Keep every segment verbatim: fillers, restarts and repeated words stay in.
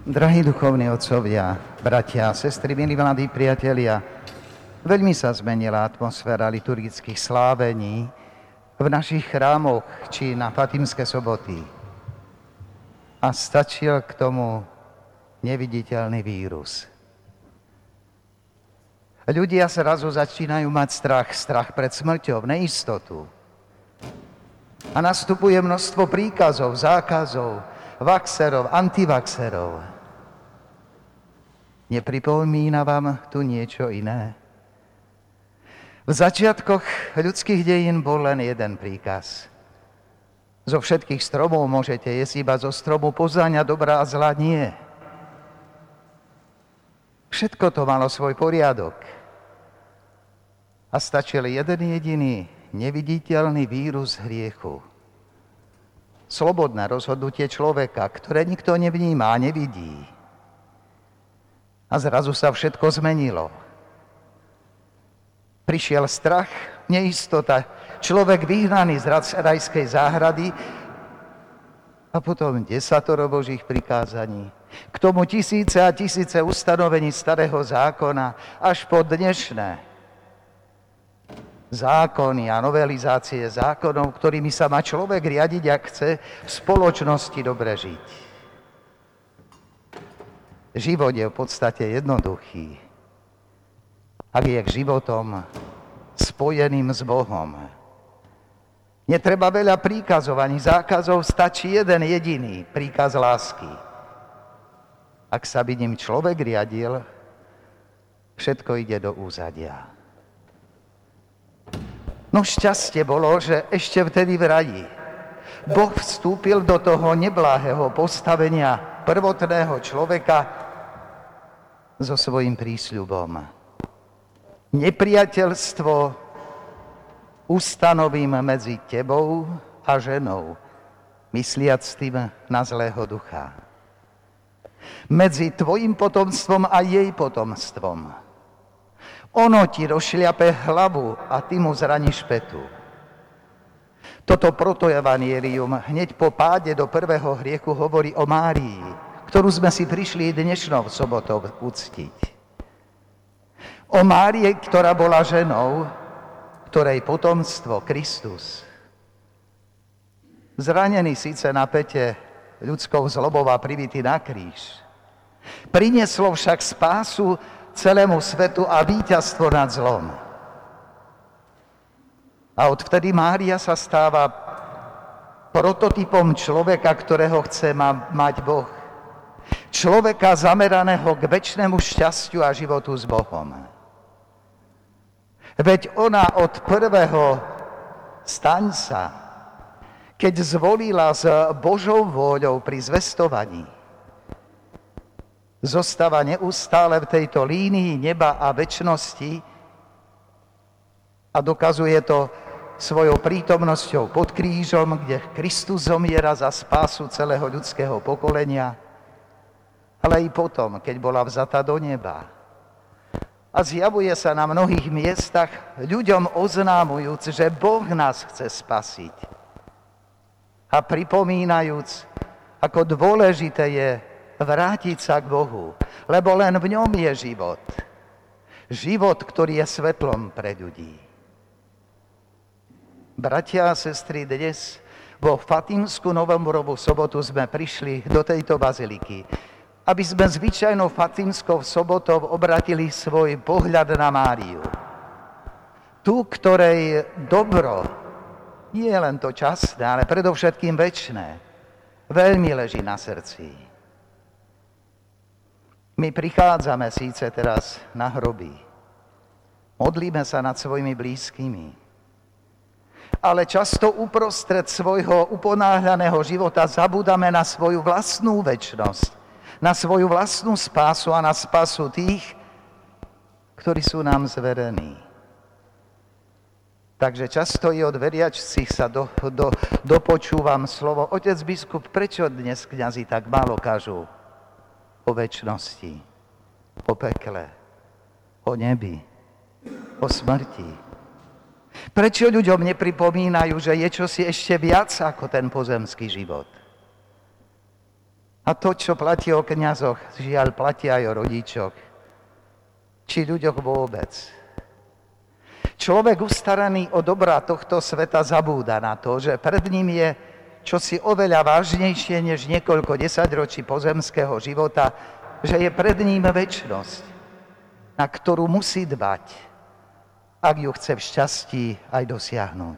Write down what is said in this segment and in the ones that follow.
Drahí duchovní otcovia, bratia a sestry, milí mladí priatelia, veľmi sa zmenila atmosféra liturgických slávení v našich chrámoch či na Fatimské soboty. A stačil k tomu neviditeľný vírus. Ľudia zrazu začínajú mať strach, strach pred smrťou, neistotu. A nastupuje množstvo príkazov, zákazov, vaxerov, antivaxerov. Nepripomína vám tu niečo iné? V začiatkoch ľudských dejín bol len jeden príkaz. Zo všetkých stromov môžete jesť, iba zo stromu poznania dobra a zla nie. Všetko to malo svoj poriadok. A stačil jeden jediný neviditeľný vírus hriechu. Slobodné rozhodnutie človeka, ktoré nikto nevníma a nevidí. A zrazu sa všetko zmenilo. Prišiel strach, neistota, človek vyhnaný z rajskej záhrady a potom desatoro Božích prikázaní. K tomu tisíce a tisíce ustanovení starého zákona až po dnešné zákony a novelizácie zákonov, ktorými sa má človek riadiť, ak chce v spoločnosti dobre žiť. Život je v podstate jednoduchý, ak je k životom spojeným s Bohom. Netreba veľa príkazov ani zákazov, stačí jeden jediný príkaz lásky. Ak sa by ním človek riadil, všetko ide do úzadia. No šťastie bolo, že ešte vtedy v raji Boh vstúpil do toho nebláhého postavenia prvotného človeka so svojím prísľubom. Nepriateľstvo ustanovím medzi tebou a ženou, mysliac s tým na zlého ducha. Medzi tvojim potomstvom a jej potomstvom. Ono ti rozšľape hlavu a ty mu zraníš petu. Toto protoevangelium hneď po páde do prvého hriechu hovorí o Márii, ktorú sme si prišli dnešnou sobotou uctiť. O Márii, ktorá bola ženou, ktorej potomstvo Kristus, zranený síce na pete ľudskou zlobou a pribitý na kríž, prinieslo však spásu celému svetu a víťazstvo nad zlom. A odvtedy Mária sa stáva prototypom človeka, ktorého chce ma- mať Boh. Človeka zameraného k večnému šťastiu a životu s Bohom. Veď ona od prvého staňca, keď zvolila s Božou vôľou pri zvestovaní, zostáva neustále v tejto línii neba a večnosti a dokazuje to svojou prítomnosťou pod krížom, kde Kristus zomiera za spásu celého ľudského pokolenia, ale i potom, keď bola vzatá do neba. A zjavuje sa na mnohých miestach, ľuďom oznámujúc, že Boh nás chce spasiť. A pripomínajúc, ako dôležité je vrátiť sa k Bohu, lebo len v ňom je život. Život, ktorý je svetlom pre ľudí. Bratia a sestry, dnes vo Fatimskú novembrovú sobotu sme prišli do tejto baziliky, aby sme zvyčajnou Fatimskou sobotou obratili svoj pohľad na Máriu. Tu, ktorej dobro, nie je len to časné, ale predovšetkým večné, veľmi leží na srdci. My prichádzame síce teraz na hroby, modlíme sa nad svojimi blízkymi, ale často uprostred svojho uponáhľaného života zabúdame na svoju vlastnú večnosť, na svoju vlastnú spásu a na spásu tých, ktorí sú nám zverení. Takže často i od veriacich sa do, do, dopočúvam slovo: Otec biskup, prečo dnes kňazi tak málo kažú o večnosti, o pekle, o nebi, o smrti? Prečo ľuďom nepripomínajú, že je čosi ešte viac ako ten pozemský život? A to, čo platí o kňazoch, žiaľ, platí aj o rodičoch. Či ľuďoch vôbec. Človek ustaraný o dobrá tohto sveta zabúda na to, že pred ním je čosi oveľa vážnejšie než niekoľko desaťročí pozemského života, že je pred ním večnosť, na ktorú musí dbať, ak ju chce v šťastí aj dosiahnuť.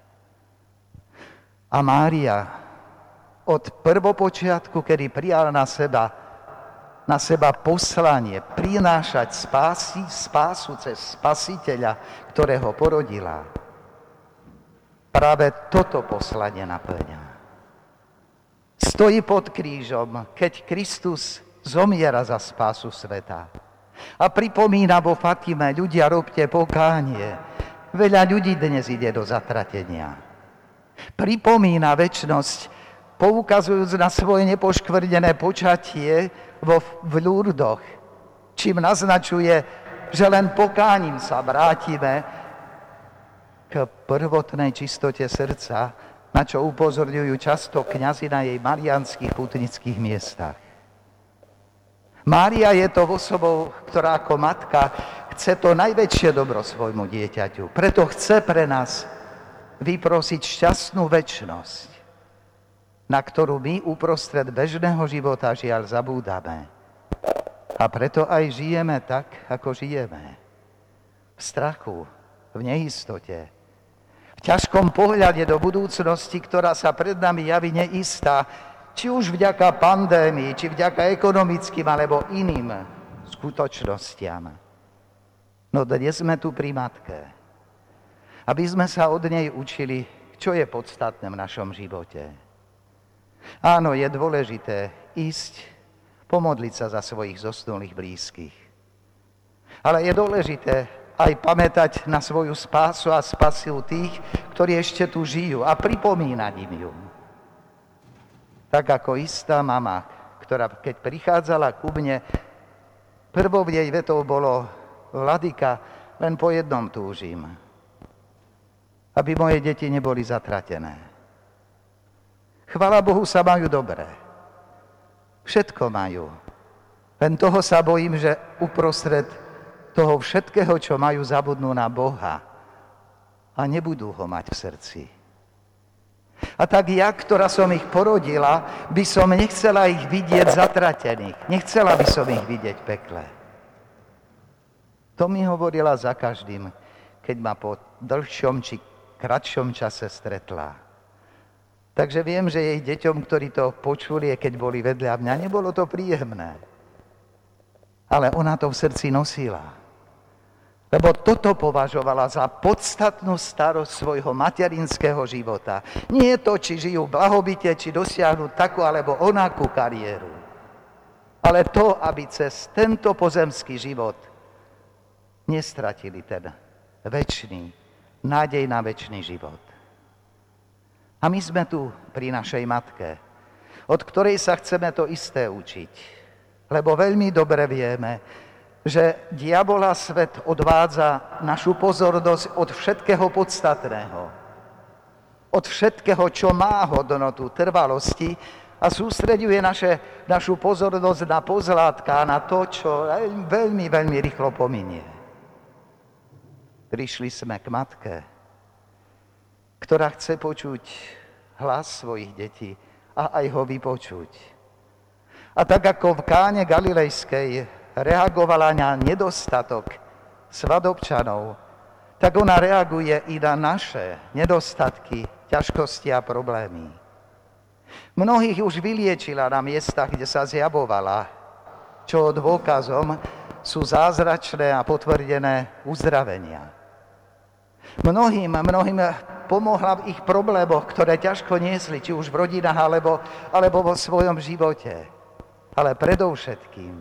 A Mária od prvopočiatku, kedy prijal na seba, na seba poslanie prinášať spásy, spásu cez Spasiteľa, ktorého porodila, práve toto poslanie naplňa. Stojí pod krížom, keď Kristus zomiera za spásu sveta. A pripomína vo Fatime, ľudia, robte pokánie. Veľa ľudí dnes ide do zatratenia. Pripomína večnosť, poukazujúc na svoje nepoškvrnené počatie vo, v Lurdoch, čím naznačuje, že len pokáním sa vrátime k prvotnej čistote srdca, na čo upozorňujú často kňazi na jej mariánskych pútnických miestach. Mária je to osobou, ktorá ako matka chce to najväčšie dobro svojmu dieťaťu. Preto chce pre nás vyprosiť šťastnú večnosť, na ktorú my uprostred bežného života žiaľ zabúdame. A preto aj žijeme tak, ako žijeme. V strachu, v neistote, v ťažkom pohľade do budúcnosti, ktorá sa pred nami javí neistá, či už vďaka pandémii, či vďaka ekonomickým alebo iným skutočnostiam. No dnes sme tu pri matke, aby sme sa od nej učili, čo je podstatné v našom živote. Áno, je dôležité ísť, pomodliť sa za svojich zosnulých blízkych. Ale je dôležité aj pamätať na svoju spásu a spasiu tých, ktorí ešte tu žijú a pripomínať im ju. Tak ako istá mama, ktorá keď prichádzala ku mne, prvou jej vetou bolo: Vladyka, len po jednom túžim, aby moje deti neboli zatratené. Chvala Bohu, sa majú dobre. Všetko majú. Len toho sa bojím, že uprostred toho všetkého, čo majú, zabudnú na Boha a nebudú ho mať v srdci. A tak ja, ktorá som ich porodila, by som nechcela ich vidieť zatratených. Nechcela by som ich vidieť v pekle. To mi hovorila za každým, keď ma po dlhšom či kratšom čase stretla. Takže viem, že jej deťom, ktorí to počuli, keď boli vedľa mňa, nebolo to príjemné. Ale ona to v srdci nosila. Lebo toto považovala za podstatnú starosť svojho materinského života. Nie je to, či žijú v blahobite, či dosiahnu takú alebo onakú kariéru. Ale to, aby cez tento pozemský život nestratili ten večný, nádej na večný život. A my sme tu pri našej matke, od ktorej sa chceme to isté učiť. Lebo veľmi dobre vieme, že diabol a svet odvádza našu pozornosť od všetkého podstatného. Od všetkého, čo má hodnotu trvalosti a sústreďuje naše, našu pozornosť na pozlátka, na to, čo veľmi, veľmi rýchlo pominie. Prišli sme k matke, ktorá chce počuť hlas svojich detí a aj ho vypočuť. A tak ako v Káne Galilejskej reagovala na nedostatok svadobčanov, tak ona reaguje i na naše nedostatky, ťažkosti a problémy. Mnohých už vyliečila na miestach, kde sa zjavovala, čo dôkazom sú zázračné a potvrdené uzdravenia. Mnohým, mnohým pomohla v ich problémoch, ktoré ťažko niesli, či už v rodinách, alebo, alebo vo svojom živote. Ale predovšetkým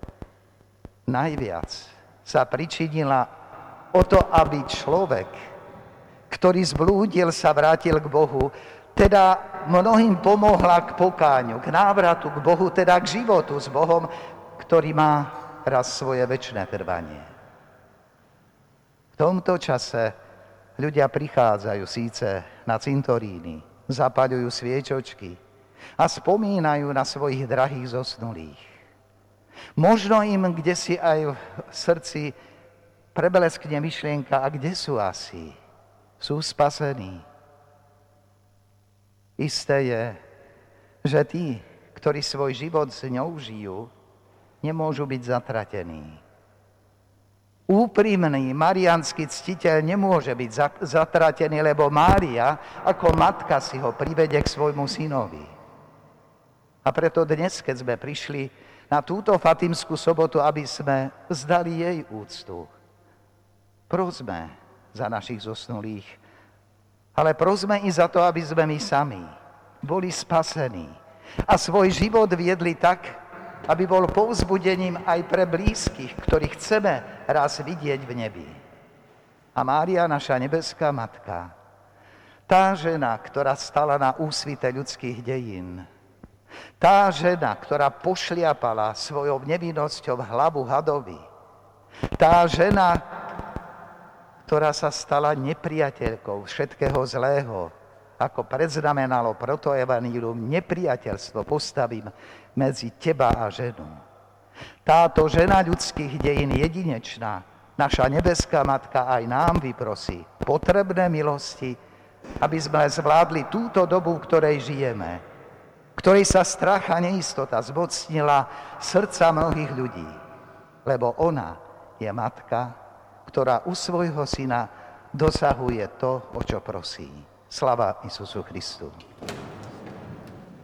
najviac sa pričinila o to, aby človek, ktorý zblúdil, sa vrátil k Bohu, teda mnohým pomohla k pokáňu, k návratu k Bohu, teda k životu s Bohom, ktorý má raz svoje večné trvanie. V tomto čase ľudia prichádzajú síce na cintoríny, zapaľujú sviečočky, a spomínajú na svojich drahých zosnulých. Možno im kdesi aj v srdci prebeleskne myšlienka, a kde sú asi? Sú spasení. Isté je, že tí, ktorí svoj život s ňou žijú, nemôžu byť zatratení. Úprimný mariánsky ctiteľ nemôže byť zatratený, lebo Mária ako matka si ho privede k svojmu synovi. A preto dnes, keď sme prišli na túto Fatimskú sobotu, aby sme vzdali jej úctu, prosme za našich zosnulých, ale prosme i za to, aby sme my sami boli spasení a svoj život viedli tak, aby bol povzbudením aj pre blízkych, ktorých chceme raz vidieť v nebi. A Mária, naša nebeská matka, tá žena, ktorá stala na úsvite ľudských dejín, tá žena, ktorá pošliapala svojou nevinnosťou hlavu hadovi, tá žena, ktorá sa stala nepriateľkou všetkého zlého, ako predznamenalo protoevanílium, nepriateľstvo postavím medzi teba a ženu. Táto žena ľudských dejín jedinečná, naša nebeská matka aj nám vyprosí potrebné milosti, aby sme zvládli túto dobu, v ktorej žijeme, v ktorej sa strach a neistota zmocnila srdca mnohých ľudí, lebo ona je matka, ktorá u svojho syna dosahuje to, o čo prosí. Sláva Isusu Christu.